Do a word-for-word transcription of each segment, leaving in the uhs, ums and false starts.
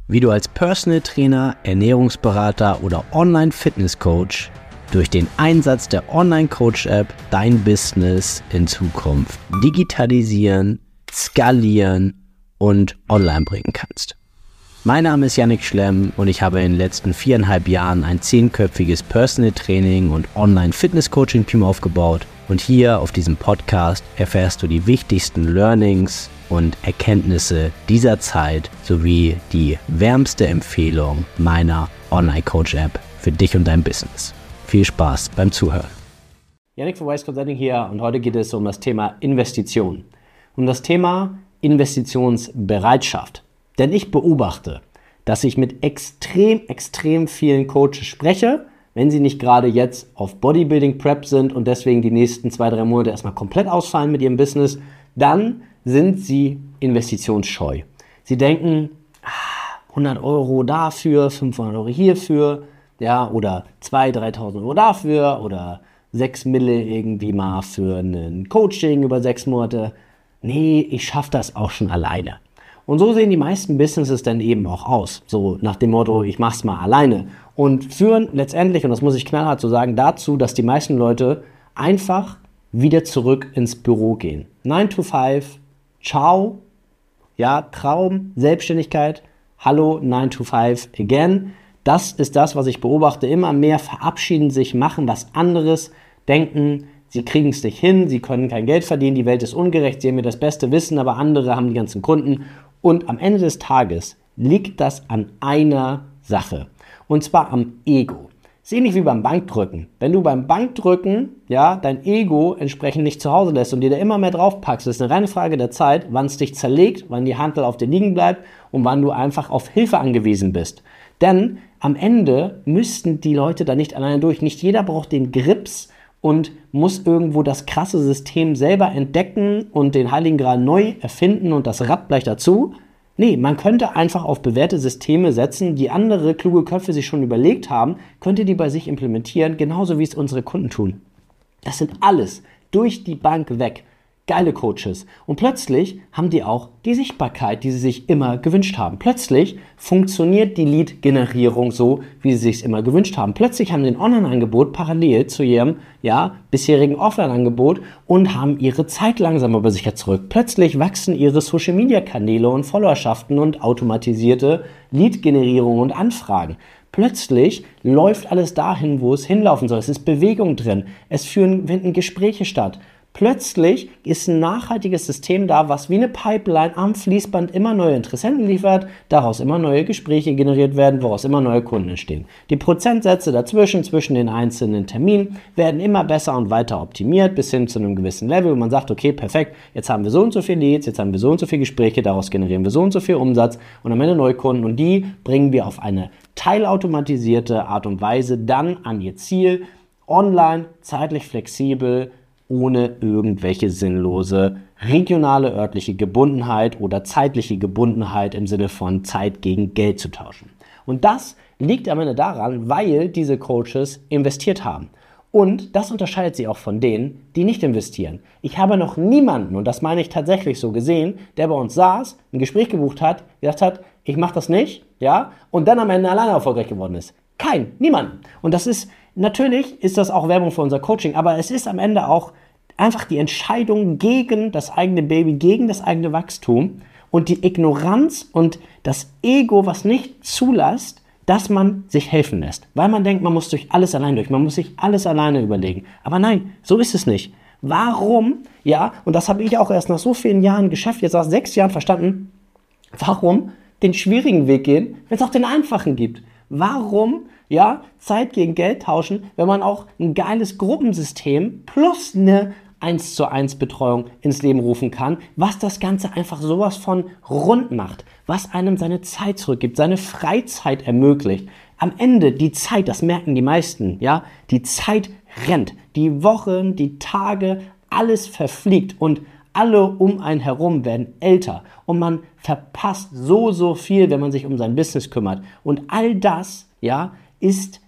wie du als Personal Trainer, Ernährungsberater oder Online-Fitness-Coach durch den Einsatz der Online-Coach-App dein Business in Zukunft digitalisieren, skalieren und online bringen kannst. Mein Name ist Yannick Schlemm und ich habe in den letzten viereinhalb Jahren ein zehnköpfiges Personal Training und Online-Fitness-Coaching-Team aufgebaut und hier auf diesem Podcast erfährst du die wichtigsten Learnings und Erkenntnisse dieser Zeit sowie die wärmste Empfehlung meiner Online-Coach-App für dich und dein Business. Viel Spaß beim Zuhören. Yannick von Wise Consulting hier und heute geht es um das Thema Investition, um das Thema Investitionsbereitschaft. Denn ich beobachte, dass ich mit extrem, extrem vielen Coaches spreche, wenn sie nicht gerade jetzt auf Bodybuilding-Prep sind und deswegen die nächsten zwei, drei Monate erstmal komplett ausfallen mit ihrem Business, dann sind sie investitionsscheu. Sie denken, ah, hundert Euro dafür, fünfhundert Euro hierfür, ja, oder zweitausend, dreitausend Euro dafür oder sechs Mille irgendwie mal für ein Coaching über sechs Monate. Nee, ich schaffe das auch schon alleine. Und so sehen die meisten Businesses dann eben auch aus. So nach dem Motto, ich mach's mal alleine. Und führen letztendlich, und das muss ich knallhart so sagen, dazu, dass die meisten Leute einfach wieder zurück ins Büro gehen. nine to five, ciao, ja, Traum, Selbstständigkeit, hallo, nine to five again. Das ist das, was ich beobachte. Immer mehr verabschieden sich, machen was anderes, denken, sie kriegen es nicht hin, sie können kein Geld verdienen, die Welt ist ungerecht, sie haben mir das beste Wissen, aber andere haben die ganzen Kunden. Und am Ende des Tages liegt das an einer Sache. Und zwar am Ego. Ist ähnlich wie beim Bankdrücken. Wenn du beim Bankdrücken ja, dein Ego entsprechend nicht zu Hause lässt und dir da immer mehr drauf packst, ist eine reine Frage der Zeit, wann es dich zerlegt, wann die Hantel auf dir liegen bleibt und wann du einfach auf Hilfe angewiesen bist. Denn am Ende müssten die Leute da nicht alleine durch. Nicht jeder braucht den Grips und muss irgendwo das krasse System selber entdecken und den Heiligen Gral neu erfinden und das Rad gleich dazu. Nee, man könnte einfach auf bewährte Systeme setzen, die andere kluge Köpfe sich schon überlegt haben, könnte die bei sich implementieren, genauso wie es unsere Kunden tun. Das sind alles durch die Bank weg geile Coaches. Und plötzlich haben die auch die Sichtbarkeit, die sie sich immer gewünscht haben. Plötzlich funktioniert die Lead-Generierung so, wie sie sich immer gewünscht haben. Plötzlich haben sie ein Online-Angebot parallel zu ihrem ja, bisherigen Offline-Angebot und haben ihre Zeit langsam aber sicher zurück. Plötzlich wachsen ihre Social-Media-Kanäle und Followerschaften und automatisierte Lead-Generierung und Anfragen. Plötzlich läuft alles dahin, wo es hinlaufen soll. Es ist Bewegung drin. Es führen, finden Gespräche statt. Plötzlich ist ein nachhaltiges System da, was wie eine Pipeline am Fließband immer neue Interessenten liefert, daraus immer neue Gespräche generiert werden, woraus immer neue Kunden entstehen. Die Prozentsätze dazwischen, zwischen den einzelnen Terminen, werden immer besser und weiter optimiert, bis hin zu einem gewissen Level, wo man sagt, okay, perfekt, jetzt haben wir so und so viele Leads, jetzt haben wir so und so viele Gespräche, daraus generieren wir so und so viel Umsatz und am Ende neue Kunden und die bringen wir auf eine teilautomatisierte Art und Weise dann an ihr Ziel, online, zeitlich flexibel, ohne irgendwelche sinnlose regionale örtliche Gebundenheit oder zeitliche Gebundenheit im Sinne von Zeit gegen Geld zu tauschen. Und das liegt am Ende daran, weil diese Coaches investiert haben. Und das unterscheidet sie auch von denen, die nicht investieren. Ich habe noch niemanden, und das meine ich tatsächlich so gesehen, der bei uns saß, ein Gespräch gebucht hat, gesagt hat, ich mache das nicht, ja, und dann am Ende alleine erfolgreich geworden ist. Kein, niemand. Und das ist, natürlich ist das auch Werbung für unser Coaching, aber es ist am Ende auch einfach die Entscheidung gegen das eigene Baby, gegen das eigene Wachstum und die Ignoranz und das Ego, was nicht zulässt, dass man sich helfen lässt. Weil man denkt, man muss durch alles allein durch, man muss sich alles alleine überlegen. Aber nein, so ist es nicht. Warum, ja, und das habe ich auch erst nach so vielen Jahren Geschäft, jetzt nach sechs Jahren verstanden, warum den schwierigen Weg gehen, wenn es auch den einfachen gibt? Warum, ja, Zeit gegen Geld tauschen, wenn man auch ein geiles Gruppensystem plus eine eins zu eins Betreuung ins Leben rufen kann, was das Ganze einfach sowas von rund macht, was einem seine Zeit zurückgibt, seine Freizeit ermöglicht. Am Ende die Zeit, das merken die meisten, ja, die Zeit rennt, die Wochen, die Tage, alles verfliegt und alle um einen herum werden älter und man verpasst so, so viel, wenn man sich um sein Business kümmert. Und all das, ja, ist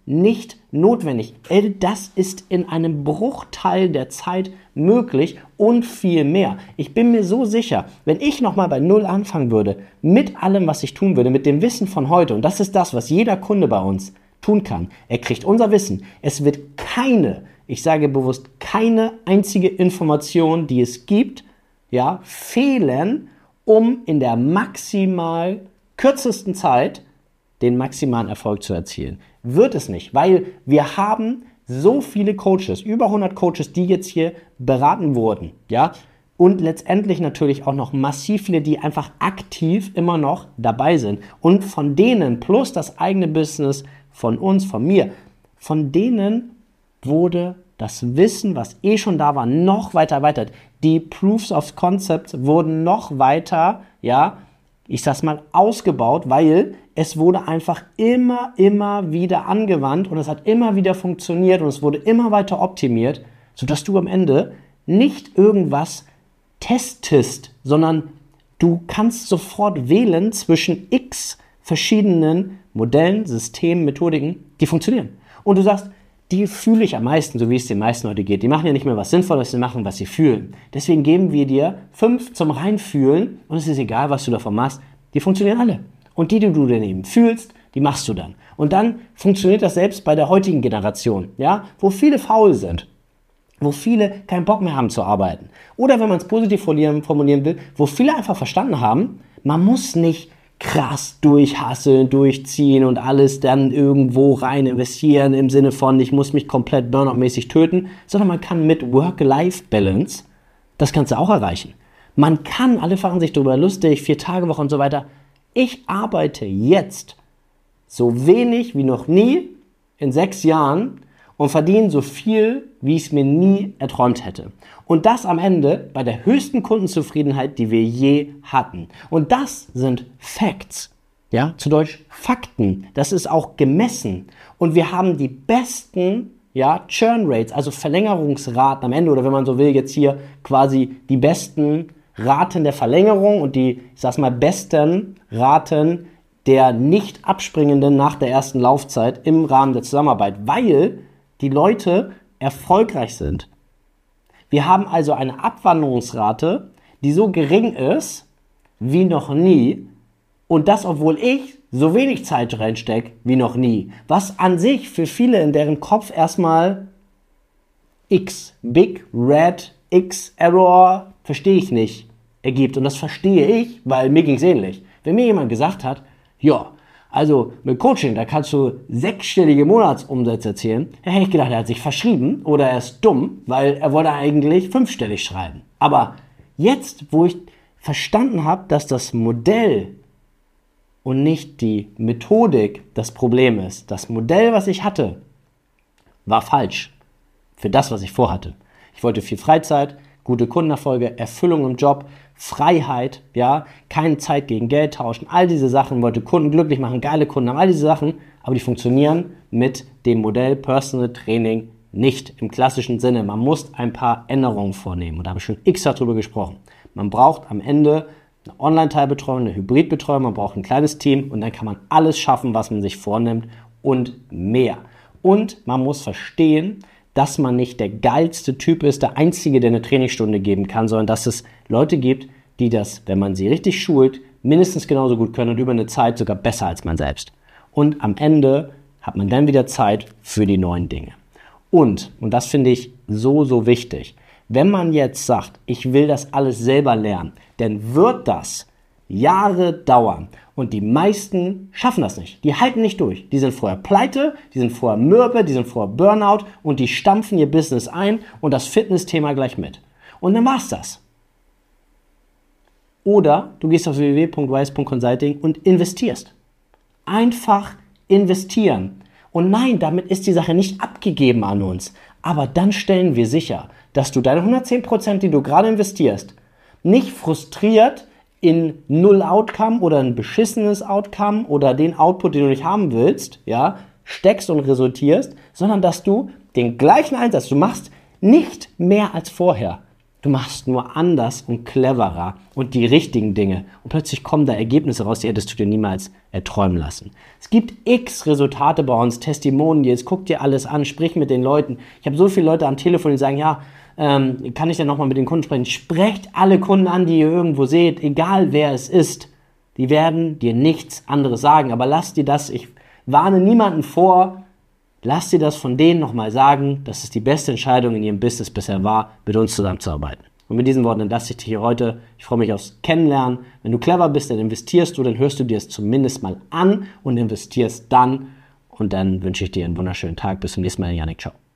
nicht notwendig. Das ist in einem Bruchteil der Zeit möglich und viel mehr. Ich bin mir so sicher, wenn ich nochmal bei Null anfangen würde, mit allem, was ich tun würde, mit dem Wissen von heute, und das ist das, was jeder Kunde bei uns tun kann. Er kriegt unser Wissen. Es wird keine, ich sage bewusst, keine einzige Information, die es gibt, ja, fehlen, um in der maximal kürzesten Zeit den maximalen Erfolg zu erzielen. Wird es nicht, weil wir haben so viele Coaches, über hundert Coaches, die jetzt hier beraten wurden, ja, und letztendlich natürlich auch noch massiv viele, die einfach aktiv immer noch dabei sind. Und von denen, plus das eigene Business von uns, von mir, von denen wurde das Wissen, was eh schon da war, noch weiter erweitert. Die Proofs of Concept wurden noch weiter, ja, ich sag's mal, ausgebaut, weil es wurde einfach immer, immer wieder angewandt und es hat immer wieder funktioniert und es wurde immer weiter optimiert, sodass du am Ende nicht irgendwas testest, sondern du kannst sofort wählen zwischen x verschiedenen Modellen, Systemen, Methodiken, die funktionieren. Und du sagst, die fühle ich am meisten, so wie es den meisten heute geht. Die machen ja nicht mehr was Sinnvolles, sie machen, was sie fühlen. Deswegen geben wir dir fünf zum Reinfühlen und es ist egal, was du davon machst. Die funktionieren alle. Und die, die du daneben fühlst, die machst du dann. Und dann funktioniert das selbst bei der heutigen Generation, ja, wo viele faul sind, wo viele keinen Bock mehr haben zu arbeiten. Oder wenn man es positiv formulieren will, wo viele einfach verstanden haben, man muss nicht krass durchhasseln, durchziehen und alles dann irgendwo rein investieren im Sinne von, ich muss mich komplett Burnout-mäßig töten, sondern man kann mit Work-Life-Balance das Ganze auch erreichen. Man kann, alle machen sich darüber lustig, Vier-Tage-Woche und so weiter. Ich arbeite jetzt so wenig wie noch nie in sechs Jahren und verdiene so viel, wie ich es mir nie erträumt hätte. Und das am Ende bei der höchsten Kundenzufriedenheit, die wir je hatten. Und das sind Facts, ja, zu Deutsch Fakten. Das ist auch gemessen. Und wir haben die besten, ja, Churn Rates, also Verlängerungsraten am Ende, oder wenn man so will, jetzt hier quasi die besten Raten der Verlängerung und die, ich sag's mal, besten Raten der nicht abspringenden nach der ersten Laufzeit im Rahmen der Zusammenarbeit, weil die Leute erfolgreich sind. Wir haben also eine Abwanderungsrate, die so gering ist wie noch nie, und das, obwohl ich so wenig Zeit reinstecke wie noch nie. Was an sich für viele in deren Kopf erstmal X, Big Red X Error, verstehe ich nicht, ergibt. Und das verstehe ich, weil mir ging es ähnlich. Wenn mir jemand gesagt hat, ja, also mit Coaching, da kannst du sechsstellige Monatsumsätze erzielen, da hätte ich gedacht, er hat sich verschrieben oder er ist dumm, weil er wollte eigentlich fünfstellig schreiben. Aber jetzt, wo ich verstanden habe, dass das Modell und nicht die Methodik das Problem ist, das Modell, was ich hatte, war falsch für das, was ich vorhatte. Ich wollte viel Freizeit, gute Kundenerfolge, Erfüllung im Job, Freiheit, ja, keine Zeit gegen Geld tauschen, all diese Sachen, wollte Kunden glücklich machen, geile Kunden haben, all diese Sachen, aber die funktionieren mit dem Modell Personal Training nicht im klassischen Sinne. Man muss ein paar Änderungen vornehmen und da habe ich schon x darüber gesprochen. Man braucht am Ende eine Online-Teilbetreuung, eine Hybridbetreuung, man braucht ein kleines Team und dann kann man alles schaffen, was man sich vornimmt und mehr. Und man muss verstehen, dass man nicht der geilste Typ ist, der Einzige, der eine Trainingsstunde geben kann, sondern dass es Leute gibt, die das, wenn man sie richtig schult, mindestens genauso gut können und über eine Zeit sogar besser als man selbst. Und am Ende hat man dann wieder Zeit für die neuen Dinge. Und, und das finde ich so, so wichtig, wenn man jetzt sagt, ich will das alles selber lernen, dann wird das Jahre dauern. Und die meisten schaffen das nicht. Die halten nicht durch. Die sind vorher pleite, die sind vorher mürbe, die sind vorher Burnout und die stampfen ihr Business ein und das Fitnessthema gleich mit. Und dann war's das. Oder du gehst auf w w w punkt wise punkt consulting und investierst. Einfach investieren. Und nein, damit ist die Sache nicht abgegeben an uns. Aber dann stellen wir sicher, dass du deine hundertzehn Prozent, die du gerade investierst, nicht frustriert in null Outcome oder ein beschissenes Outcome oder den Output, den du nicht haben willst, ja, steckst und resultierst, sondern dass du den gleichen Einsatz, du machst nicht mehr als vorher. Du machst nur anders und cleverer und die richtigen Dinge und plötzlich kommen da Ergebnisse raus, die hättest du dir niemals erträumen lassen. Es gibt x Resultate bei uns, Testimonials, guck dir alles an, sprich mit den Leuten. Ich habe so viele Leute am Telefon, die sagen, ja, ähm, kann ich denn nochmal mit den Kunden sprechen? Sprecht alle Kunden an, die ihr irgendwo seht, egal wer es ist. Die werden dir nichts anderes sagen, aber lass dir das, ich warne niemanden vor, lass dir das von denen nochmal sagen, dass es die beste Entscheidung in ihrem Business bisher war, mit uns zusammenzuarbeiten. Und mit diesen Worten entlasse ich dich hier heute. Ich freue mich aufs Kennenlernen. Wenn du clever bist, dann investierst du, dann hörst du dir es zumindest mal an und investierst dann. Und dann wünsche ich dir einen wunderschönen Tag. Bis zum nächsten Mal, Yannick. Ciao.